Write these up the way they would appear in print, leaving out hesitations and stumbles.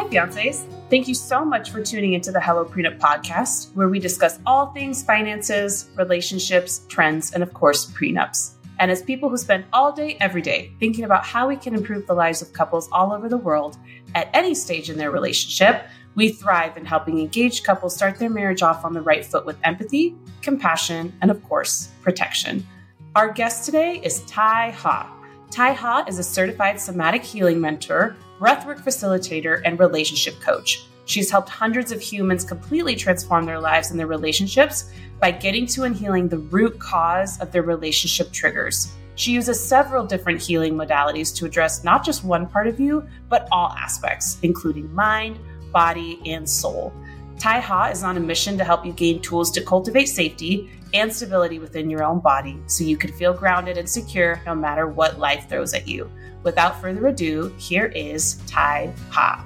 fiancés. Thank you so much for tuning into the Hello Prenup podcast, where we discuss all things finances, relationships, trends, and of course, prenups. And as people who spend all day, every day, thinking about how we can improve the lives of couples all over the world at any stage in their relationship, we thrive in helping engaged couples start their marriage off on the right foot with empathy, compassion, and of course, protection. Our guest today is Thai Ha. Thai Ha is a certified somatic healing mentor, breathwork facilitator, and relationship coach. She's helped hundreds of humans completely transform their lives and their relationships by getting to and healing the root cause of their relationship triggers. She uses several different healing modalities to address not just one part of you, but all aspects, including mind, body, and soul. Thai Ha is on a mission to help you gain tools to cultivate safety and stability within your own body so you can feel grounded and secure no matter what life throws at you. Without further ado, here is Thai Ha.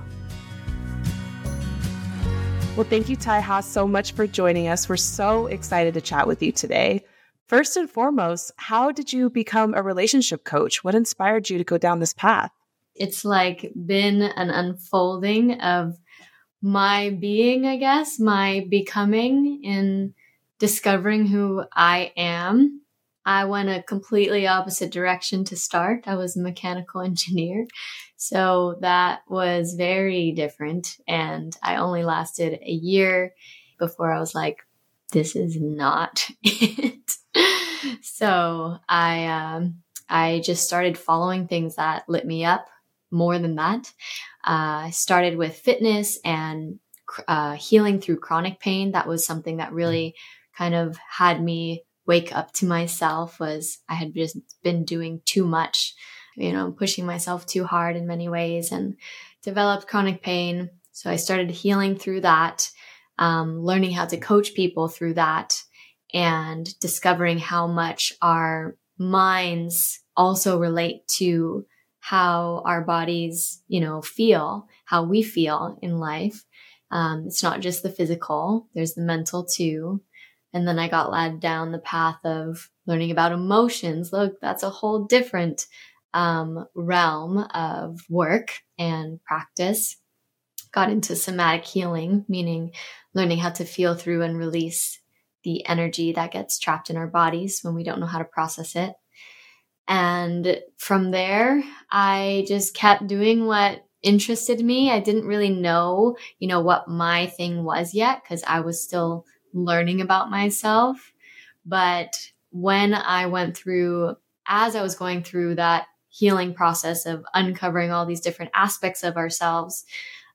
Well, thank you, Thai Ha, so much for joining us. We're so excited to chat with you today. First and foremost, how did you become a relationship coach? What inspired you to go down this path? It's like been an unfolding of my being, I guess, my becoming in discovering who I am. I went a completely opposite direction to start. I was a mechanical engineer. So that was very different. And I only lasted a year before I was like, this is not it. So I just started following things that lit me up more than that. I started with fitness and healing through chronic pain. That was something that really kind of had me wake up to myself. Was I had just been doing too much, pushing myself too hard in many ways, and developed chronic pain. So I started healing through that, learning how to coach people through that, and discovering how much our minds also relate to how our bodies, feel, how we feel in life. It's not just the physical, there's the mental too. And then I got led down the path of learning about emotions. Look, that's a whole different realm of work and practice. Got into somatic healing, meaning learning how to feel through and release the energy that gets trapped in our bodies when we don't know how to process it. And from there, I just kept doing what interested me. I didn't really know, what my thing was yet because I was still learning about myself. But when I went through, as I was going through that healing process of uncovering all these different aspects of ourselves,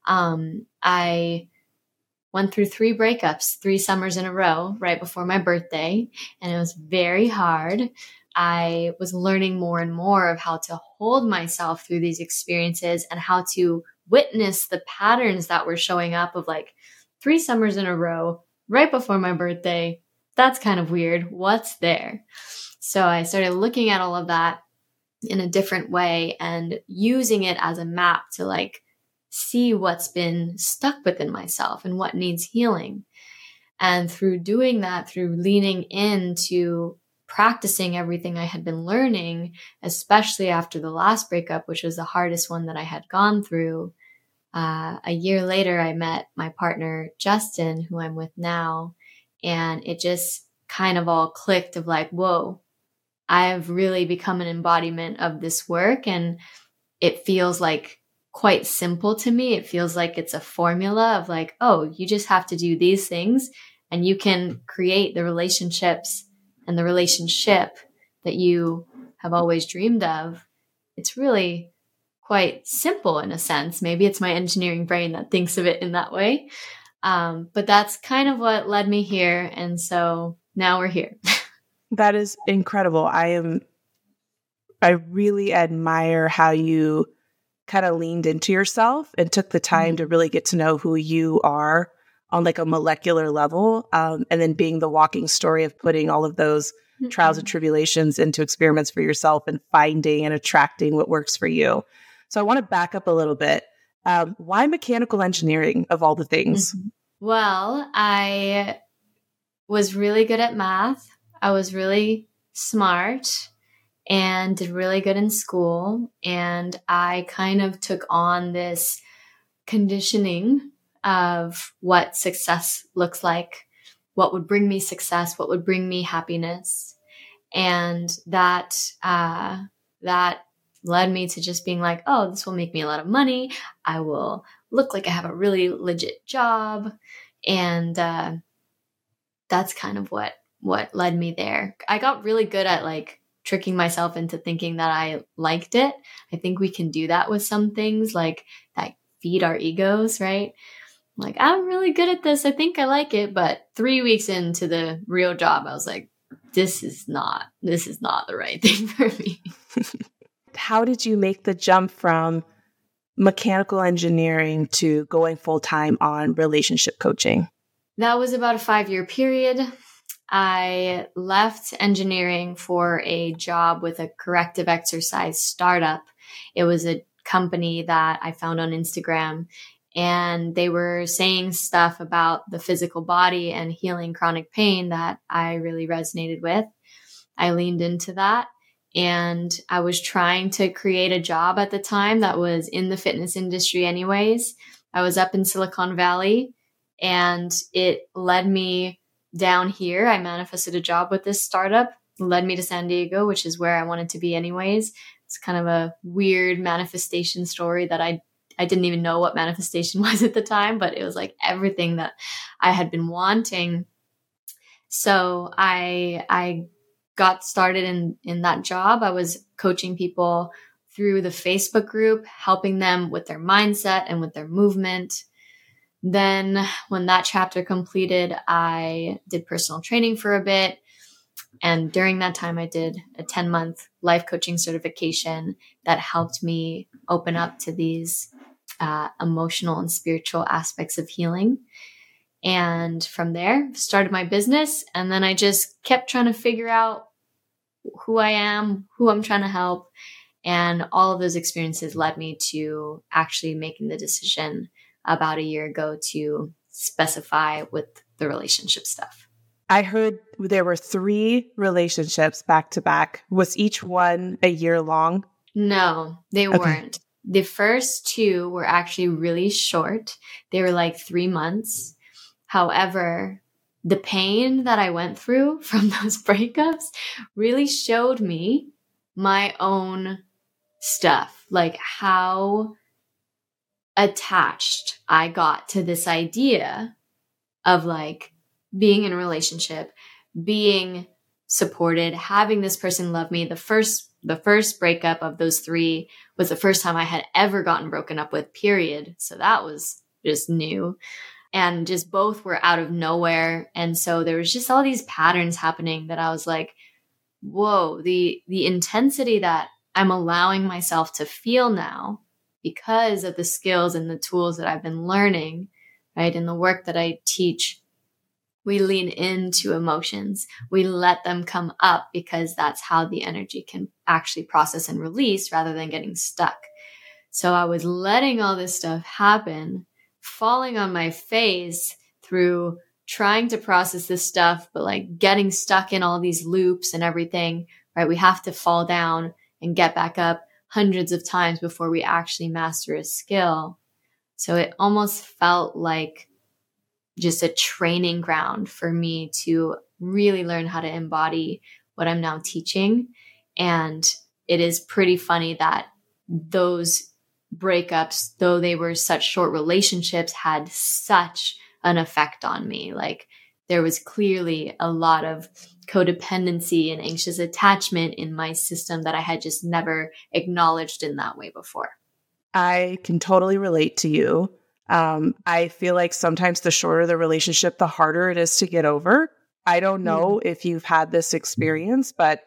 I went through 3 breakups, 3 summers in a row right before my birthday. And it was very hard. I was learning more and more of how to hold myself through these experiences and how to witness the patterns that were showing up of like 3 summers in a row right before my birthday. That's kind of weird. What's there? So I started looking at all of that in a different way and using it as a map to like see what's been stuck within myself and what needs healing. And through doing that, through leaning into practicing everything I had been learning, especially after the last breakup, which was the hardest one that I had gone through, a year later, I met my partner, Justin, who I'm with now. And it just kind of all clicked of like, whoa, I've really become an embodiment of this work. And it feels like quite simple to me. It feels like it's a formula of like, oh, you just have to do these things and you can create the relationships and the relationship that you have always dreamed of. It's really quite simple in a sense. Maybe it's my engineering brain that thinks of it in that way. But that's kind of what led me here. And so now we're here. That is incredible. I really admire how you kind of leaned into yourself and took the time to really get to know who you are on like a molecular level. And then being the walking story of putting all of those trials and tribulations into experiments for yourself and finding and attracting what works for you. So I want to back up a little bit. Why mechanical engineering of all the things? Well, I was really good at math. I was really smart and did really good in school. And I kind of took on this conditioning of what success looks like, what would bring me success, what would bring me happiness. And that led me to just being like, oh, this will make me a lot of money. I will look like I have a really legit job. And that's kind of what led me there. I got really good at like tricking myself into thinking that I liked it. I think we can do that with some things like that feed our egos, right? Like, I'm really good at this. I think I like it. But 3 weeks into the real job, I was like, this is not the right thing for me. How did you make the jump from mechanical engineering to going full-time on relationship coaching? That was about a 5-year period. I left engineering for a job with a corrective exercise startup. It was a company that I found on Instagram, and they were saying stuff about the physical body and healing chronic pain that I really resonated with. I leaned into that, and I was trying to create a job at the time that was in the fitness industry anyways. I was up in Silicon Valley, and it led me down here. I manifested a job with this startup, led me to San Diego, which is where I wanted to be anyways. It's kind of a weird manifestation story that I didn't even know what manifestation was at the time, but it was like everything that I had been wanting. So I got started in that job. I was coaching people through the Facebook group, helping them with their mindset and with their movement. Then when that chapter completed, I did personal training for a bit. And during that time, I did a 10-month life coaching certification that helped me open up to these emotional and spiritual aspects of healing. And from there, started my business. And then I just kept trying to figure out who I am, who I'm trying to help. And all of those experiences led me to actually making the decision about a year ago to specify with the relationship stuff. I heard there were 3 relationships back to back. Was each one a year long? No, they weren't. The first 2 were actually really short. They were like 3 months. However, the pain that I went through from those breakups really showed me my own stuff, like how attached I got to this idea of like being in a relationship, being supported, having this person love me. The first breakup of those 3 was the first time I had ever gotten broken up with, period. So that was just new. And just both were out of nowhere. And so there was just all these patterns happening that I was like, whoa, the intensity that I'm allowing myself to feel now because of the skills and the tools that I've been learning, right? In the work that I teach, we lean into emotions. We let them come up because that's how the energy can actually process and release rather than getting stuck. So I was letting all this stuff happen, falling on my face through trying to process this stuff, but like getting stuck in all these loops and everything, right? We have to fall down and get back up hundreds of times before we actually master a skill. So it almost felt like just a training ground for me to really learn how to embody what I'm now teaching. And it is pretty funny that those breakups, though they were such short relationships, had such an effect on me. Like there was clearly a lot of codependency and anxious attachment in my system that I had just never acknowledged in that way before. I can totally relate to you. I feel like sometimes the shorter the relationship, the harder it is to get over. I don't know if you've had this experience, but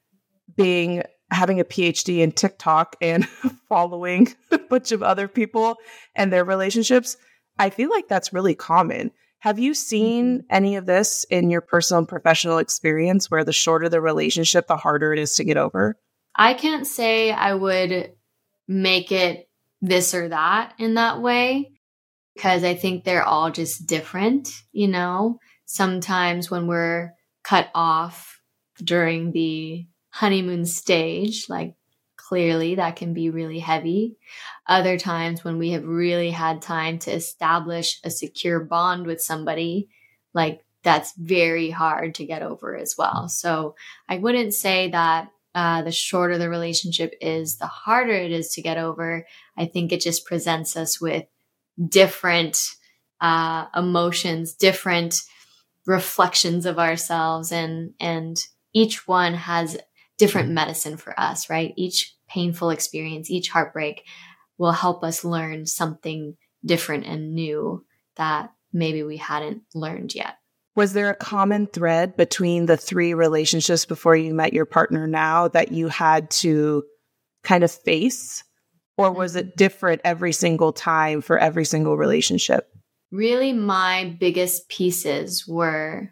having a PhD in TikTok and following a bunch of other people and their relationships, I feel like that's really common. Have you seen any of this in your personal and professional experience where the shorter the relationship, the harder it is to get over? I can't say I would make it this or that in that way, because I think they're all just different, you know? Sometimes when we're cut off during the honeymoon stage, like clearly that can be really heavy. Other times when we have really had time to establish a secure bond with somebody, like that's very hard to get over as well. So I wouldn't say that the shorter the relationship is, the harder it is to get over. I think it just presents us with different emotions, different reflections of ourselves, and each one has different medicine for us, right? Each painful experience, each heartbreak will help us learn something different and new that maybe we hadn't learned yet. Was there a common thread between the 3 relationships before you met your partner now that you had to kind of face? Or was it different every single time for every single relationship? Really, my biggest pieces were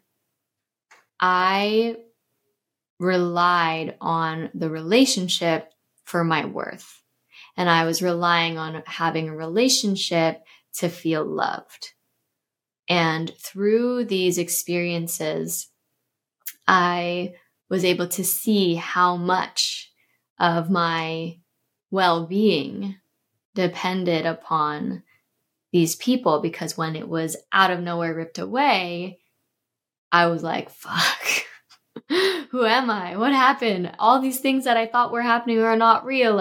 I relied on the relationship for my worth. And I was relying on having a relationship to feel loved. And through these experiences, I was able to see how much of my well-being depended upon these people, because when it was out of nowhere ripped away, I was like, fuck, who am I? What happened? All these things that I thought were happening are not real.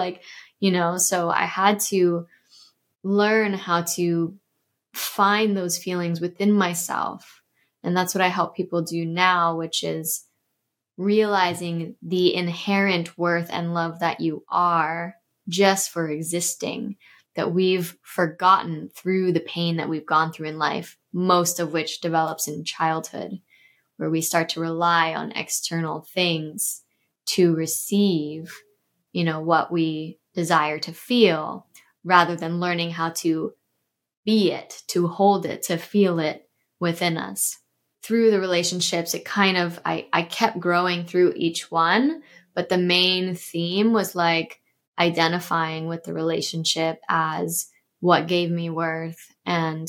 So I had to learn how to find those feelings within myself. And that's what I help people do now, which is realizing the inherent worth and love that you are just for existing, that we've forgotten through the pain that we've gone through in life, most of which develops in childhood, where we start to rely on external things to receive, what we desire to feel, rather than learning how to be it, to hold it, to feel it within us. Through the relationships, it kind of, I kept growing through each one, but the main theme was like identifying with the relationship as what gave me worth, and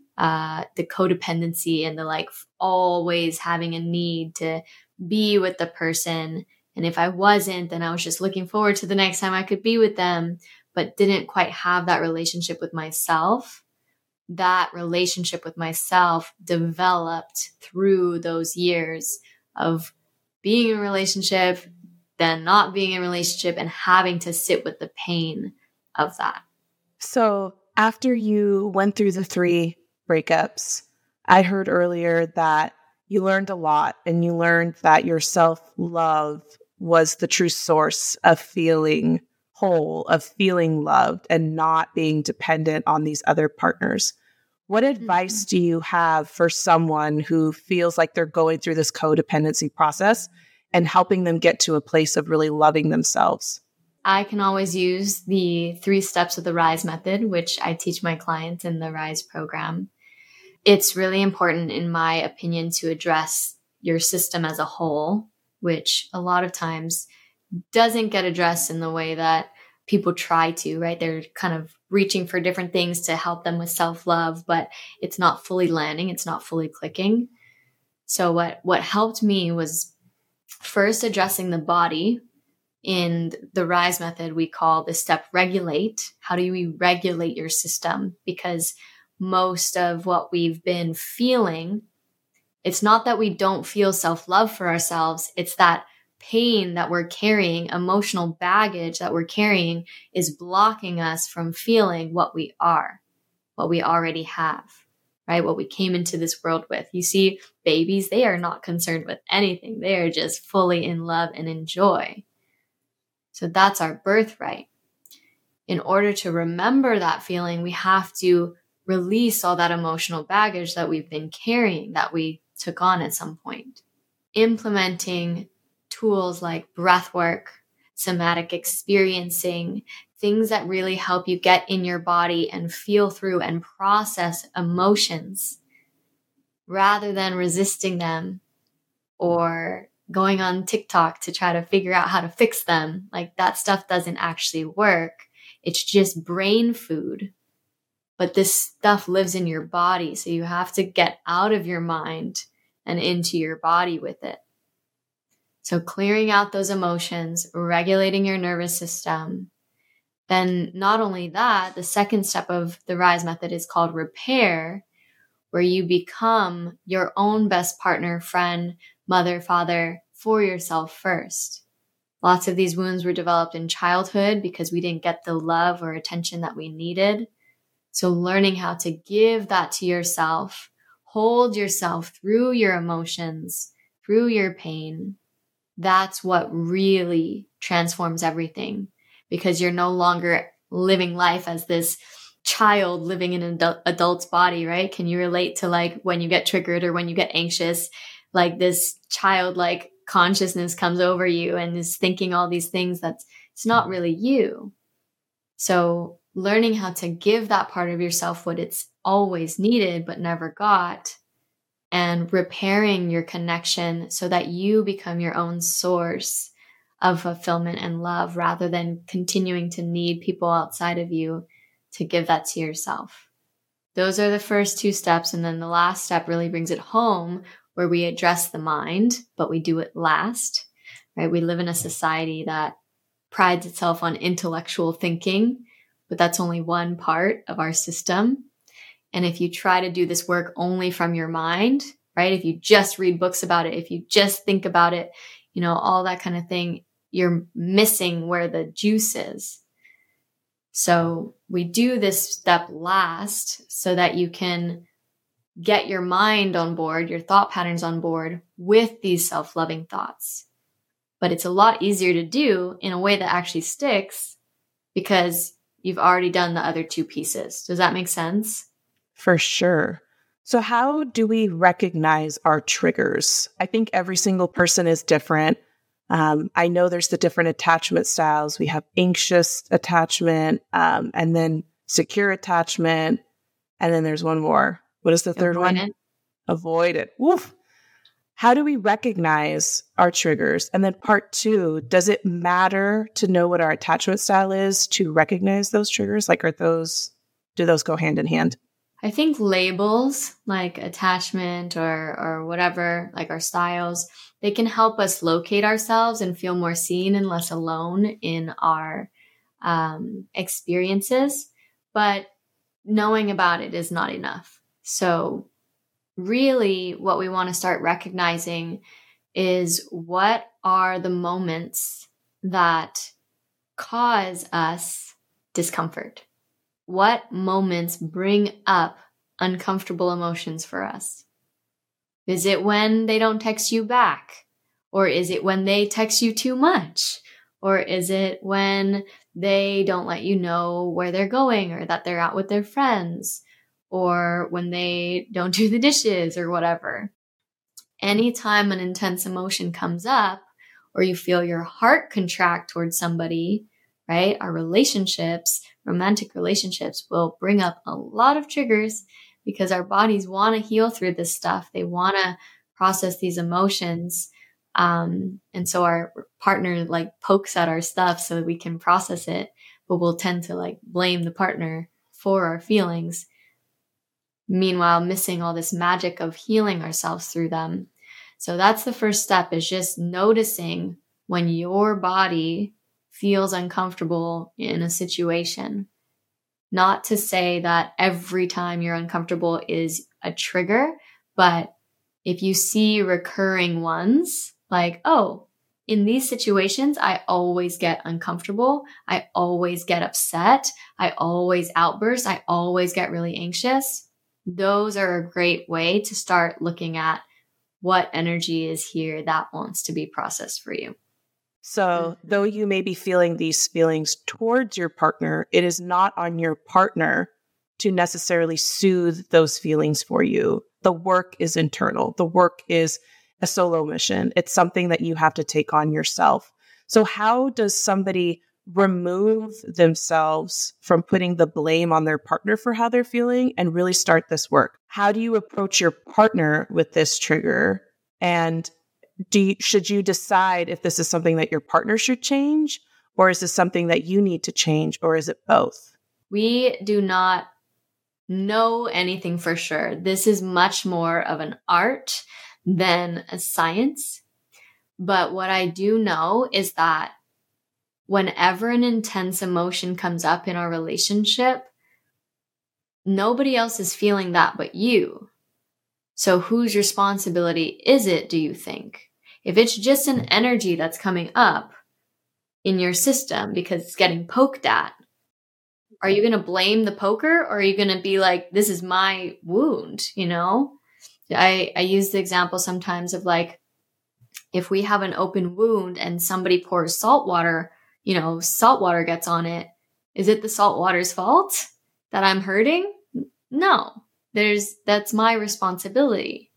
the codependency and the always having a need to be with the person. And if I wasn't, then I was just looking forward to the next time I could be with them, but didn't quite have that relationship with myself. That relationship with myself developed through those years of being in a relationship, then not being in a relationship, and having to sit with the pain of that. So after you went through the 3 breakups, I heard earlier that you learned a lot, and you learned that your self-love was the true source of feeling whole, of feeling loved, and not being dependent on these other partners. What advice do you have for someone who feels like they're going through this codependency process and helping them get to a place of really loving themselves? I can always use the 3 steps of the RISE method, which I teach my clients in the RISE program. It's really important, in my opinion, to address your system as a whole, which a lot of times doesn't get addressed in the way that people try to, right? They're kind of reaching for different things to help them with self-love, but it's not fully landing. It's not fully clicking. So what helped me was first addressing the body. In the RISE method, we call the step regulate. How do we regulate your system? Because most of what we've been feeling, it's not that we don't feel self-love for ourselves. It's that pain that we're carrying, emotional baggage that we're carrying, is blocking us from feeling what we are, what we already have, right? What we came into this world with. You see, babies, they are not concerned with anything. They are just fully in love and in joy. So that's our birthright. In order to remember that feeling, we have to release all that emotional baggage that we've been carrying, that we took on at some point. Implementing tools like breath work, somatic experiencing, things that really help you get in your body and feel through and process emotions rather than resisting them or going on TikTok to try to figure out how to fix them. That stuff doesn't actually work. It's just brain food. But this stuff lives in your body. So you have to get out of your mind and into your body with it. So clearing out those emotions, regulating your nervous system. Then not only that, the second step of the RISE method is called repair, where you become your own best partner, friend, mother, father for yourself first. Lots of these wounds were developed in childhood because we didn't get the love or attention that we needed. So learning how to give that to yourself, hold yourself through your emotions, through your pain, that's what really transforms everything, because you're no longer living life as this child living in an adult's body, right? Can you relate to like when you get triggered or when you get anxious, like this childlike consciousness comes over you and is thinking all these things it's not really you. So learning how to give that part of yourself what it's always needed but never got, and repairing your connection so that you become your own source of fulfillment and love rather than continuing to need people outside of you to give that to yourself. Those are the first two steps. And then the last step really brings it home, where we address the mind, but we do it last, right? We live in a society that prides itself on intellectual thinking, but that's only one part of our system. And if you try to do this work only from your mind, right? If you just read books about it, if you just think about it, all that kind of thing, you're missing where the juice is. So we do this step last so that you can get your mind on board, your thought patterns on board with these self-loving thoughts. But it's a lot easier to do in a way that actually sticks because you've already done the other two pieces. Does that make sense? For sure. So how do we recognize our triggers? I think every single person is different. I know there's the different attachment styles. We have anxious attachment, and then secure attachment. And then there's one more. What is the third one? Avoidant. Woof. How do we recognize our triggers? And then part two, does it matter to know what our attachment style is to recognize those triggers? Like, do those go hand in hand? I think labels like attachment or whatever, like our styles, they can help us locate ourselves and feel more seen and less alone in our experiences. But knowing about it is not enough. So really what we want to start recognizing is what are the moments that cause us discomfort. What moments bring up uncomfortable emotions for us? Is it when they don't text you back? Or is it when they text you too much? Or is it when they don't let you know where they're going or that they're out with their friends? Or when they don't do the dishes or whatever? Anytime an intense emotion comes up or you feel your heart contract towards somebody, right? Our relationships, romantic relationships will bring up a lot of triggers because our bodies want to heal through this stuff. They want to process these emotions. And so our partner like pokes at our stuff so that we can process it, but we'll tend to like blame the partner for our feelings. Meanwhile, missing all this magic of healing ourselves through them. So that's the first step, is just noticing when your body feels uncomfortable in a situation. Not to say that every time you're uncomfortable is a trigger, but if you see recurring ones, like, oh, in these situations, I always get uncomfortable. I always get upset. I always outburst. I always get really anxious. Those are a great way to start looking at what energy is here that wants to be processed for you. So though you may be feeling these feelings towards your partner, it is not on your partner to necessarily soothe those feelings for you. The work is internal. The work is a solo mission. It's something that you have to take on yourself. So how does somebody remove themselves from putting the blame on their partner for how they're feeling and really start this work? How do you approach your partner with this trigger? And should you decide if this is something that your partner should change, or is this something that you need to change, or is it both? We do not know anything for sure. This is much more of an art than a science. But what I do know is that whenever an intense emotion comes up in our relationship, nobody else is feeling that but you. So whose responsibility is it, do you think? If it's just an energy that's coming up in your system because it's getting poked at, are you going to blame the poker, or are you going to be like, this is my wound, you know? I use the example sometimes of like, if we have an open wound and somebody pours salt water, you know, salt water gets on it. Is it the salt water's fault that I'm hurting? No, that's my responsibility.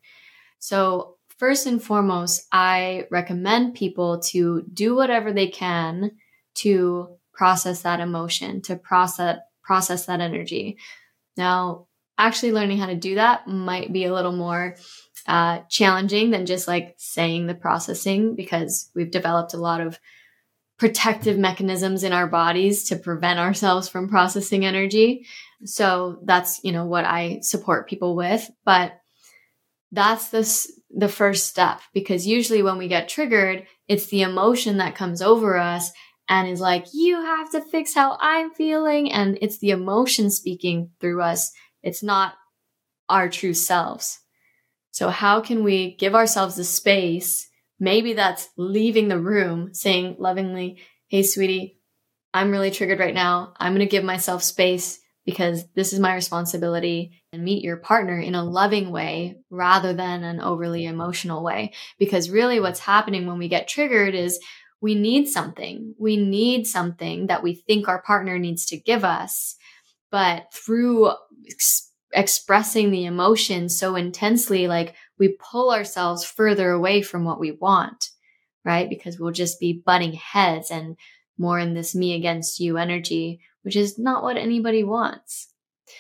So first and foremost, I recommend people to do whatever they can to process that emotion, to process that energy. Now, actually learning how to do that might be a little more challenging than just like saying the processing, because we've developed a lot of protective mechanisms in our bodies to prevent ourselves from processing energy. So that's, you know, what I support people with. But that's the first step, because usually when we get triggered, it's the emotion that comes over us and is like, you have to fix how I'm feeling. And it's the emotion speaking through us. It's not our true selves. So how can we give ourselves the space? Maybe that's leaving the room, saying lovingly, hey, sweetie, I'm really triggered right now. I'm going to give myself space because this is my responsibility, and meet your partner in a loving way rather than an overly emotional way. Because really what's happening when we get triggered is we need something. We need something that we think our partner needs to give us. But through expressing the emotion so intensely, like we pull ourselves further away from what we want, right? Because we'll just be butting heads and more in this me against you energy, which is not what anybody wants.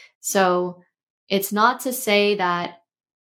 So it's not to say that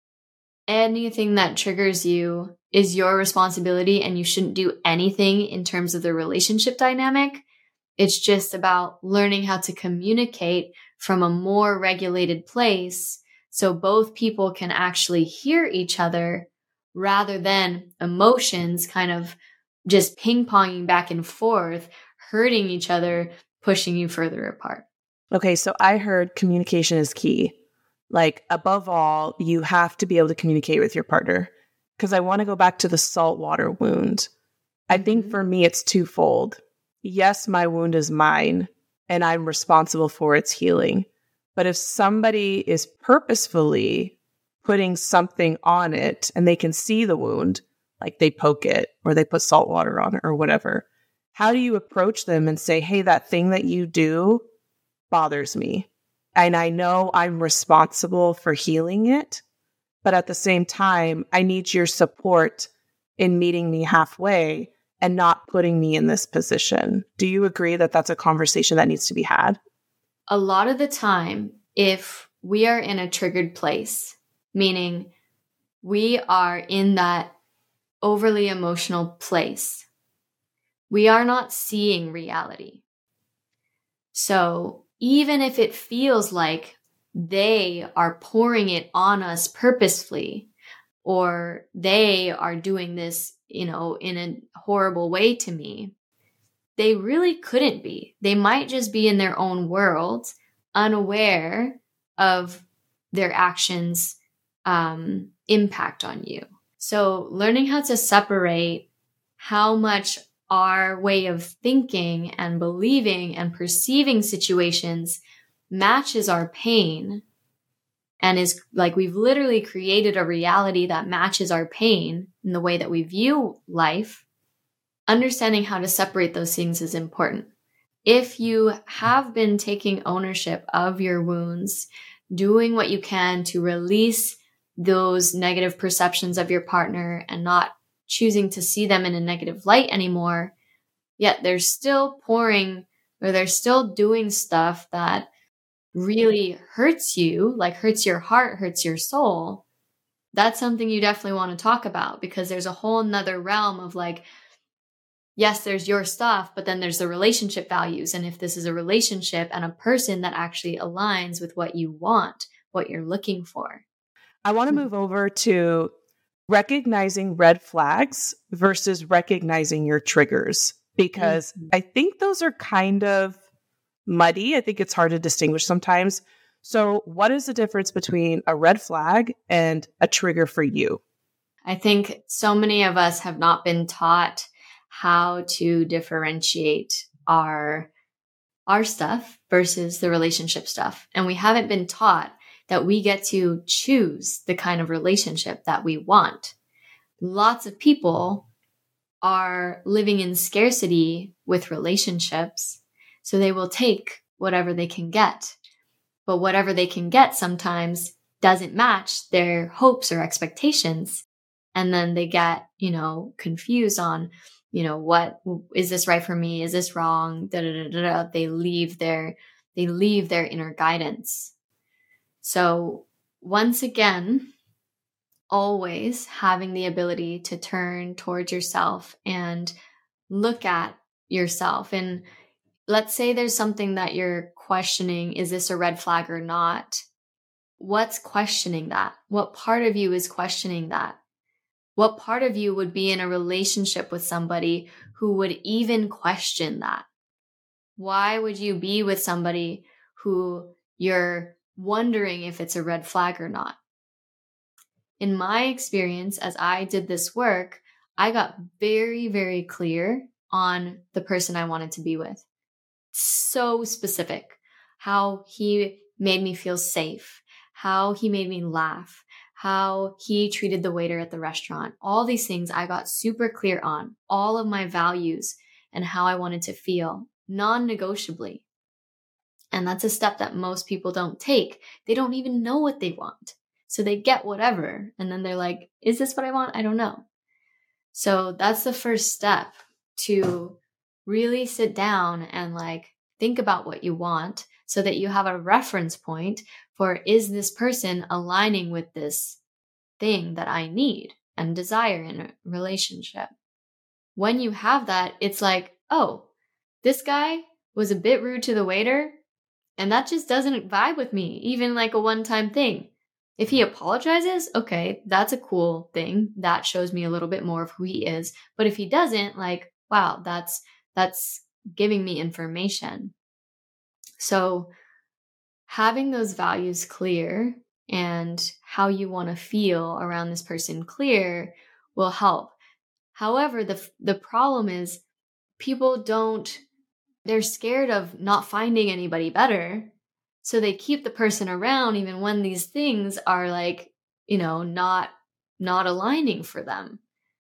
anything that triggers you is your responsibility and you shouldn't do anything in terms of the relationship dynamic. It's just about learning how to communicate from a more regulated place so both people can actually hear each other rather than emotions kind of just ping-ponging back and forth, hurting each other, pushing you further apart. Okay, so I heard communication is key. Like, above all, you have to be able to communicate with your partner. Because I want to go back to the saltwater wound. I think for me, it's twofold. Yes, my wound is mine, and I'm responsible for its healing. But if somebody is purposefully putting something on it and they can see the wound, like they poke it or they put salt water on it or whatever, how do you approach them and say, hey, that thing that you do bothers me, and I know I'm responsible for healing it, but at the same time, I need your support in meeting me halfway and not putting me in this position. Do you agree that that's a conversation that needs to be had? A lot of the time, if we are in a triggered place, meaning we are in that overly emotional place, we are not seeing reality. So even if it feels like they are pouring it on us purposefully, or they are doing this, you know, in a horrible way to me, they really couldn't be. They might just be in their own world, unaware of their actions' impact on you. So learning how to separate how much our way of thinking and believing and perceiving situations matches our pain, and is like we've literally created a reality that matches our pain in the way that we view life. Understanding how to separate those things is important. If you have been taking ownership of your wounds, doing what you can to release those negative perceptions of your partner and not choosing to see them in a negative light anymore, yet they're still pouring or they're still doing stuff that really hurts you, like hurts your heart, hurts your soul, that's something you definitely want to talk about, because there's a whole nother realm of like, yes, there's your stuff, but then there's the relationship values. And if this is a relationship and a person that actually aligns with what you want, what you're looking for. I want to move over to recognizing red flags versus recognizing your triggers, because I think those are kind of muddy. I think it's hard to distinguish sometimes. So what is the difference between a red flag and a trigger for you? I think so many of us have not been taught how to differentiate our stuff versus the relationship stuff. And we haven't been taught that we get to choose the kind of relationship that we want. Lots of people are living in scarcity with relationships, so they will take whatever they can get. But whatever they can get sometimes doesn't match their hopes or expectations. And then they get, confused on, what is this right for me? Is this wrong? They leave their inner guidance. So once again, always having the ability to turn towards yourself and look at yourself. And let's say there's something that you're questioning. Is this a red flag or not? What's questioning that? What part of you is questioning that? What part of you would be in a relationship with somebody who would even question that? Why would you be with somebody who you're wondering if it's a red flag or not? In my experience, as I did this work, I got very, very clear on the person I wanted to be with. So specific. How he made me feel safe. How he made me laugh. How he treated the waiter at the restaurant. All these things I got super clear on. All of my values and how I wanted to feel, non-negotiably. And that's a step that most people don't take. They don't even know what they want. So they get whatever. And then they're like, is this what I want? I don't know. So that's the first step, to really sit down and think about what you want so that you have a reference point for, is this person aligning with this thing that I need and desire in a relationship? When you have that, it's like, oh, this guy was a bit rude to the waiter and that just doesn't vibe with me, even a one-time thing. If he apologizes, okay, that's a cool thing. That shows me a little bit more of who he is. But if he doesn't, wow, that's giving me information. So having those values clear and how you want to feel around this person clear will help. However, the problem is people they're scared of not finding anybody better. So they keep the person around even when these things are not aligning for them.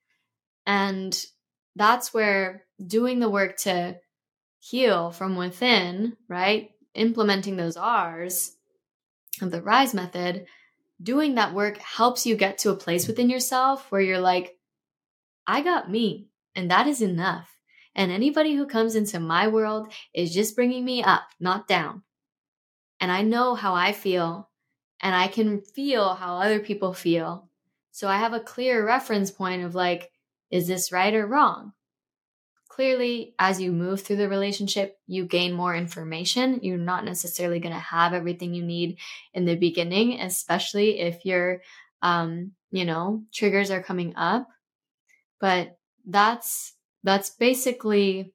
And that's where doing the work to heal from within, right? Implementing those R's of the RISE method, doing that work helps you get to a place within yourself where you're like, I got me, and that is enough. And anybody who comes into my world is just bringing me up, not down. And I know how I feel, and I can feel how other people feel. So I have a clear reference point of is this right or wrong? Clearly, as you move through the relationship, you gain more information. You're not necessarily going to have everything you need in the beginning, especially if your, triggers are coming up. But that's basically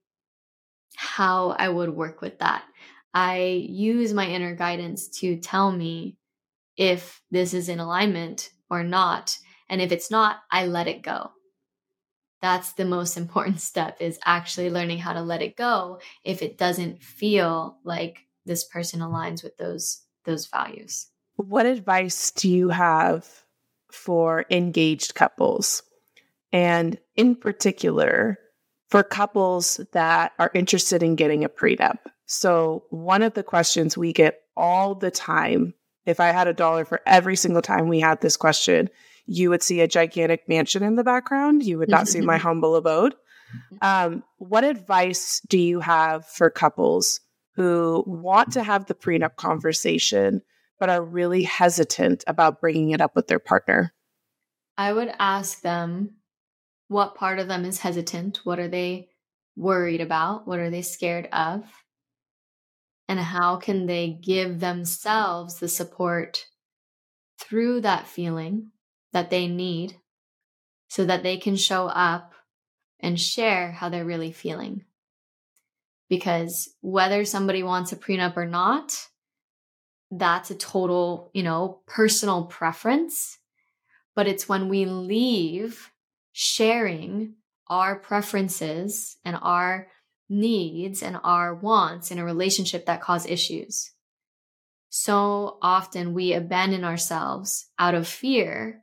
how I would work with that. I use my inner guidance to tell me if this is in alignment or not. And if it's not, I let it go. That's the most important step, is actually learning how to let it go if it doesn't feel like this person aligns with those values. What advice do you have for engaged couples? And in particular, for couples that are interested in getting a prenup. So one of the questions we get all the time, if I had $1 for every single time we had this question, you would see a gigantic mansion in the background. You would not see my humble abode. What advice do you have for couples who want to have the prenup conversation, but are really hesitant about bringing it up with their partner? I would ask them, what part of them is hesitant? What are they worried about? What are they scared of? And how can they give themselves the support through that feeling that they need so that they can show up and share how they're really feeling. Because whether somebody wants a prenup or not, that's a total, personal preference. But it's when we leave sharing our preferences and our needs and our wants in a relationship that cause issues. So often we abandon ourselves out of fear,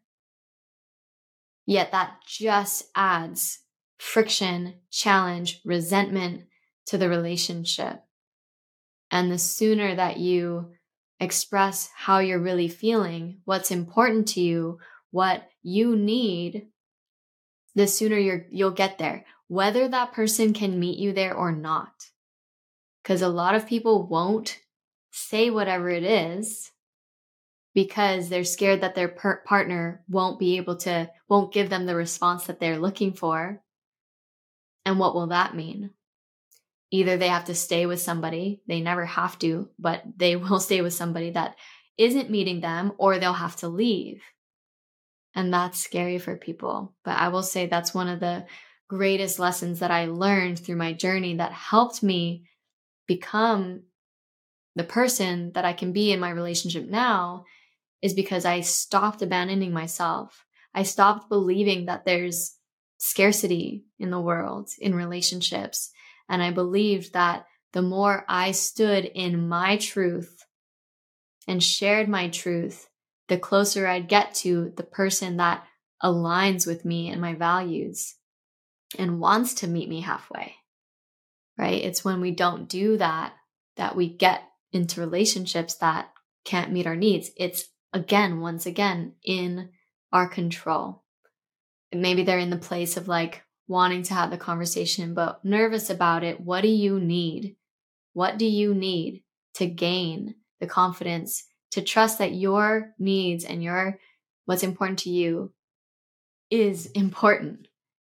yet that just adds friction, challenge, resentment to the relationship. And the sooner that you express how you're really feeling, what's important to you, what you need, the sooner you'll get there, whether that person can meet you there or not. Because a lot of people won't say whatever it is because they're scared that their partner won't give them the response that they're looking for. And what will that mean? Either they have to stay with somebody, they never have to, but they will stay with somebody that isn't meeting them, or they'll have to leave. And that's scary for people. But I will say that's one of the greatest lessons that I learned through my journey that helped me become the person that I can be in my relationship now, is because I stopped abandoning myself. I stopped believing that there's scarcity in the world, in relationships. And I believed that the more I stood in my truth and shared my truth, the closer I'd get to the person that aligns with me and my values and wants to meet me halfway, right? It's when we don't do that we get into relationships that can't meet our needs. It's once again, in our control. And maybe they're in the place of wanting to have the conversation, but nervous about it. What do you need? What do you need to gain the confidence to trust that your needs and what's important to you is important,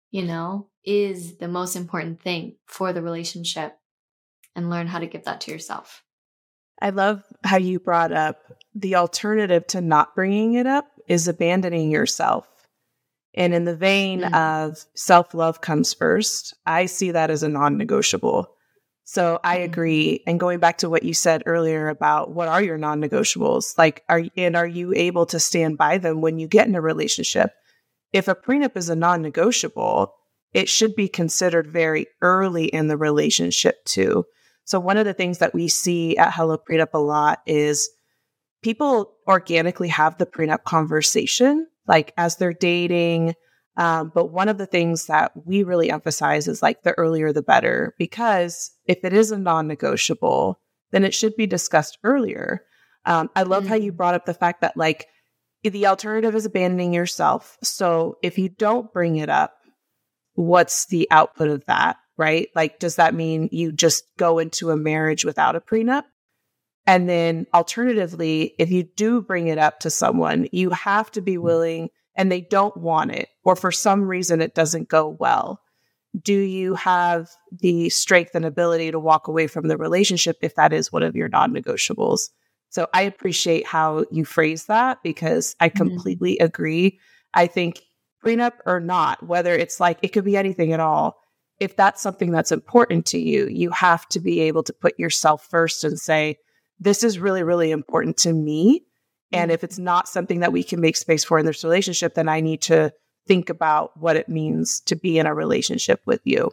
is the most important thing for the relationship, and learn how to give that to yourself. I love how you brought up the alternative to not bringing it up is abandoning yourself. And in the vein of self-love comes first, I see that as a non-negotiable. So I agree. And going back to what you said earlier about what are your non-negotiables, are you able to stand by them when you get in a relationship? If a prenup is a non-negotiable, it should be considered very early in the relationship too. So one of the things that we see at Hello Prenup a lot is people organically have the prenup conversation, as they're dating. But one of the things that we really emphasize is the earlier the better, because if it is a non-negotiable, then it should be discussed earlier. I love how you brought up the fact that the alternative is abandoning yourself. So if you don't bring it up, what's the output of that, right? Does that mean you just go into a marriage without a prenup? And then alternatively, if you do bring it up to someone, you have to be willing, and they don't want it, or for some reason it doesn't go well. Do you have the strength and ability to walk away from the relationship if that is one of your non-negotiables? So I appreciate how you phrase that, because I completely agree. I think prenup or not, whether it's it could be anything at all, if that's something that's important to you, you have to be able to put yourself first and say, this is really, really important to me. And if it's not something that we can make space for in this relationship, then I need to think about what it means to be in a relationship with you.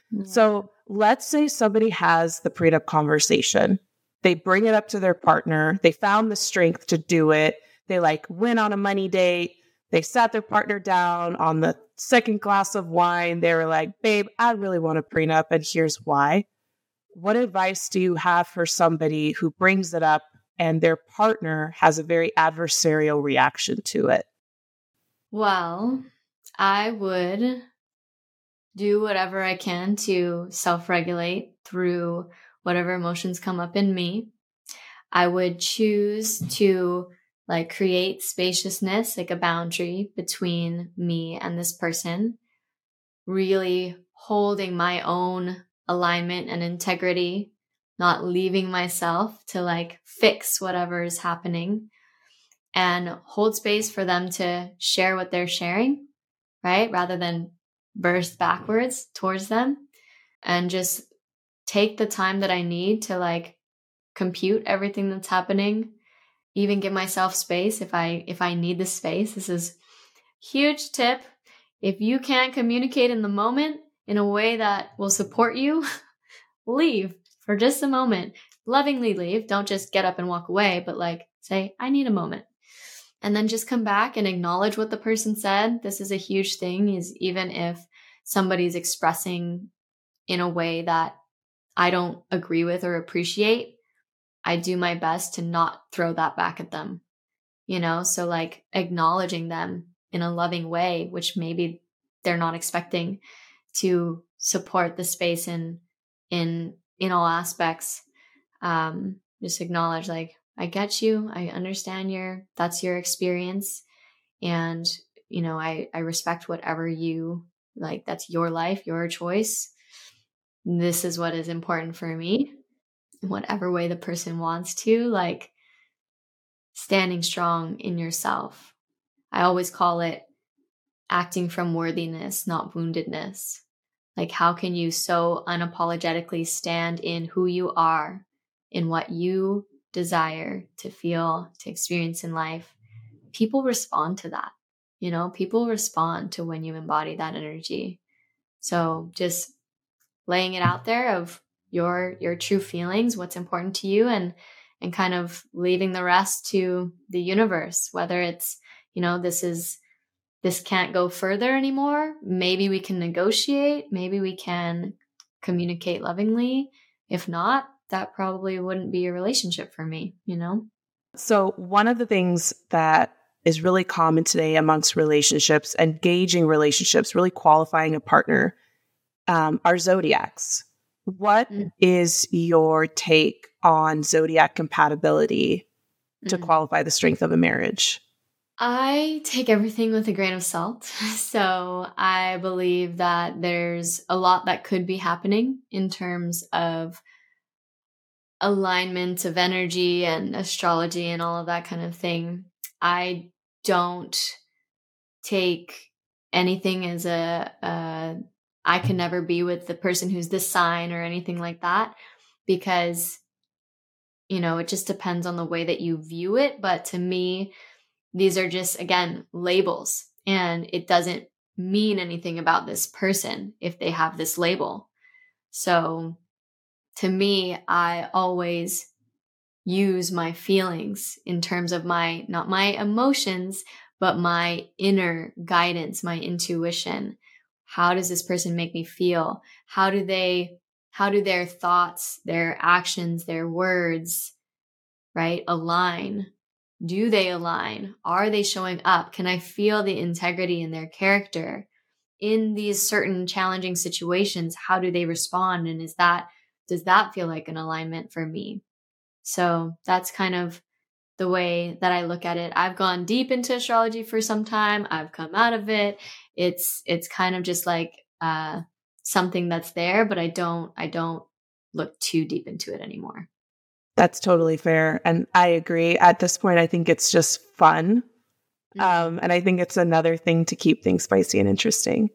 So let's say somebody has the prenup conversation. They bring it up to their partner. They found the strength to do it. They went on a money date. They sat their partner down on the second glass of wine. They were like, babe, I really want a prenup, and here's why. What advice do you have for somebody who brings it up and their partner has a very adversarial reaction to it? Well, I would do whatever I can to self-regulate through whatever emotions come up in me. I would choose to create spaciousness, a boundary between me and this person, really holding my own alignment and integrity, not leaving myself to fix whatever is happening, and hold space for them to share what they're sharing. right? Rather than burst backwards towards them, and just take the time that I need to like compute everything that's happening, even give myself space if I need the space. This is huge tip. If you can't communicate in the moment in a way that will support you, leave for just a moment. Lovingly leave. Don't just get up and walk away, but like say, I need a moment. And then just come back and acknowledge what the person said. This is a huge thing, is even if somebody's expressing in a way that I don't agree with or appreciate, I do my best to not throw that back at them, you know? So like acknowledging them in a loving way, which maybe they're not expecting, to support the space in all aspects. Just acknowledge like, I get you. I understand that's your experience. And, you know, I respect whatever you like, that's your life, your choice. This is what is important for me, in whatever way the person wants to, like standing strong in yourself. I always call it acting from worthiness, not woundedness. Like, how can you so unapologetically stand in who you are, in what you desire to feel, to experience in life? People respond to that. You know, people respond to when you embody that energy. So just laying it out there of your true feelings, what's important to you, and kind of leaving the rest to the universe, whether it's, you know, this can't go further anymore. Maybe we can negotiate. Maybe we can communicate lovingly. If not, that probably wouldn't be a relationship for me, you know? So one of the things that is really common today amongst relationships, engaging relationships, really qualifying a partner, are zodiacs. What is your take on zodiac compatibility to qualify the strength of a marriage? I take everything with a grain of salt. So I believe that there's a lot that could be happening in terms of alignment of energy and astrology and all of that kind of thing. I don't take anything as I can never be with the person who's this sign or anything like that, because, you know, it just depends on the way that you view it. But to me, these are just, again, labels, and it doesn't mean anything about this person if they have this label. So to me, I always use my feelings in terms of not my emotions, but my inner guidance, my intuition. How does this person make me feel? How do their thoughts, their actions, their words, right, align? Do they align? Are they showing up? Can I feel the integrity in their character? In these certain challenging situations, how do they respond? And does that feel like an alignment for me? So that's kind of the way that I look at it. I've gone deep into astrology for some time. I've come out of it. It's kind of just like something that's there, but I don't look too deep into it anymore. That's totally fair. And I agree. At this point, I think it's just fun. And I think it's another thing to keep things spicy and interesting.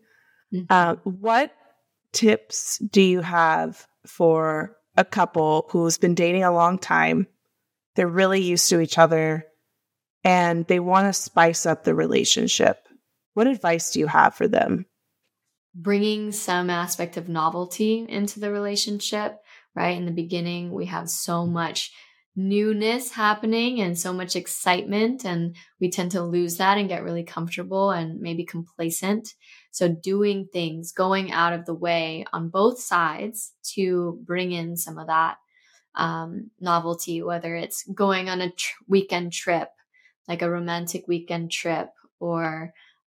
What tips do you have for a couple who's been dating a long time? They're really used to each other and they want to spice up the relationship. What advice do you have for them? Bringing some aspect of novelty into the relationship, right? In the beginning, we have so much newness happening and so much excitement, and we tend to lose that and get really comfortable and maybe complacent. So doing things, going out of the way on both sides to bring in some of that novelty, whether it's going on a weekend trip, like a romantic weekend trip, or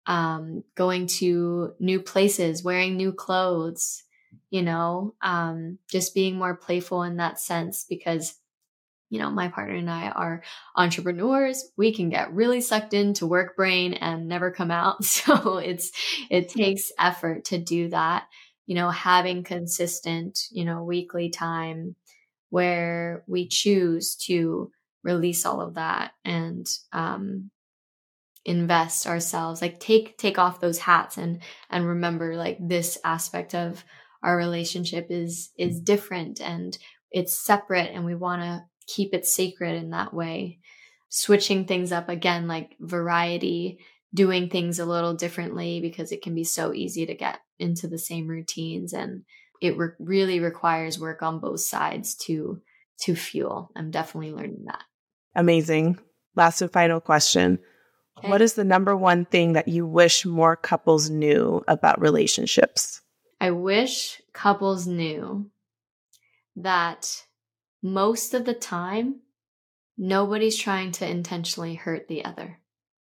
going to new places, wearing new clothes, you know, just being more playful in that sense, because, you know, my partner and I are entrepreneurs. We can get really sucked into work brain and never come out. So it takes effort to do that, you know, having consistent, you know, weekly time where we choose to release all of that and invest ourselves, like take off those hats and remember like this aspect of our relationship is different and it's separate, and we want to keep it sacred in that way. Switching things up again, like variety, doing things a little differently, because it can be so easy to get into the same routines, and it really requires work on both sides to fuel. I'm definitely learning that. Amazing. Last and final question. Okay. What is the number one thing that you wish more couples knew about relationships? I wish couples knew that most of the time, nobody's trying to intentionally hurt the other.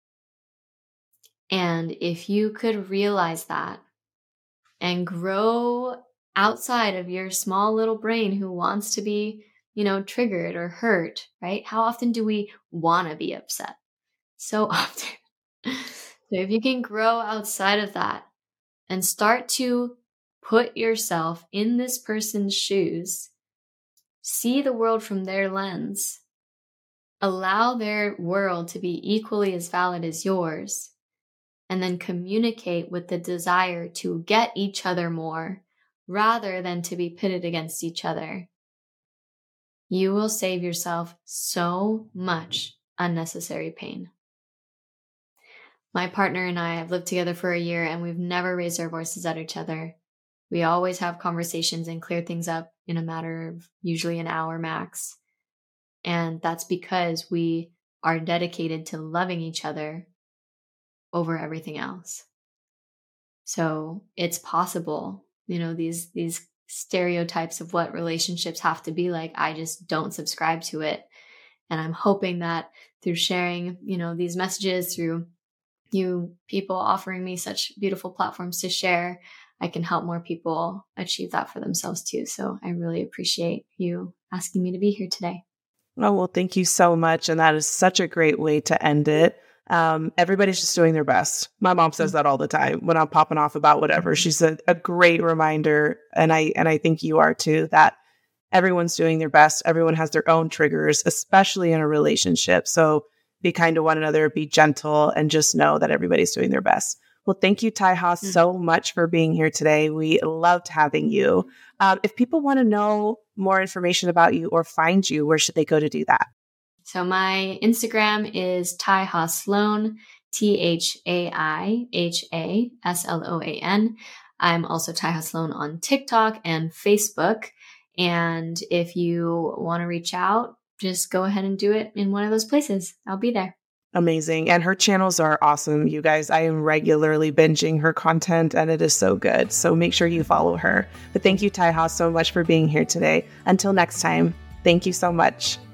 And if you could realize that and grow outside of your small little brain who wants to be, triggered or hurt, right? How often do we want to be upset? So often. So if you can grow outside of that and start to put yourself in this person's shoes, see the world from their lens, allow their world to be equally as valid as yours, and then communicate with the desire to get each other more rather than to be pitted against each other, you will save yourself so much unnecessary pain. My partner and I have lived together for a year, and we've never raised our voices at each other. We always have conversations and clear things up in a matter of usually an hour max. And that's because we are dedicated to loving each other over everything else. So it's possible, these stereotypes of what relationships have to be like, I just don't subscribe to it. And I'm hoping that through sharing, these messages, through you people offering me such beautiful platforms to share, I can help more people achieve that for themselves too. So I really appreciate you asking me to be here today. Oh, well, thank you so much. And that is such a great way to end it. Everybody's just doing their best. My mom says that all the time when I'm popping off about whatever. She's a great reminder. And I think you are too, that everyone's doing their best. Everyone has their own triggers, especially in a relationship. So be kind to one another, be gentle, and just know that everybody's doing their best. Well, thank you, Taiha, so much for being here today. We loved having you. If people want to know more information about you or find you, where should they go to do that? So my Instagram is Taiha Sloan, TAIHASLOAN. I'm also Taiha Sloan on TikTok and Facebook. And if you want to reach out, just go ahead and do it in one of those places. I'll be there. Amazing. And her channels are awesome, you guys. I am regularly binging her content and it is so good. So make sure you follow her. But thank you, Taiha, so much for being here today. Until next time, thank you so much.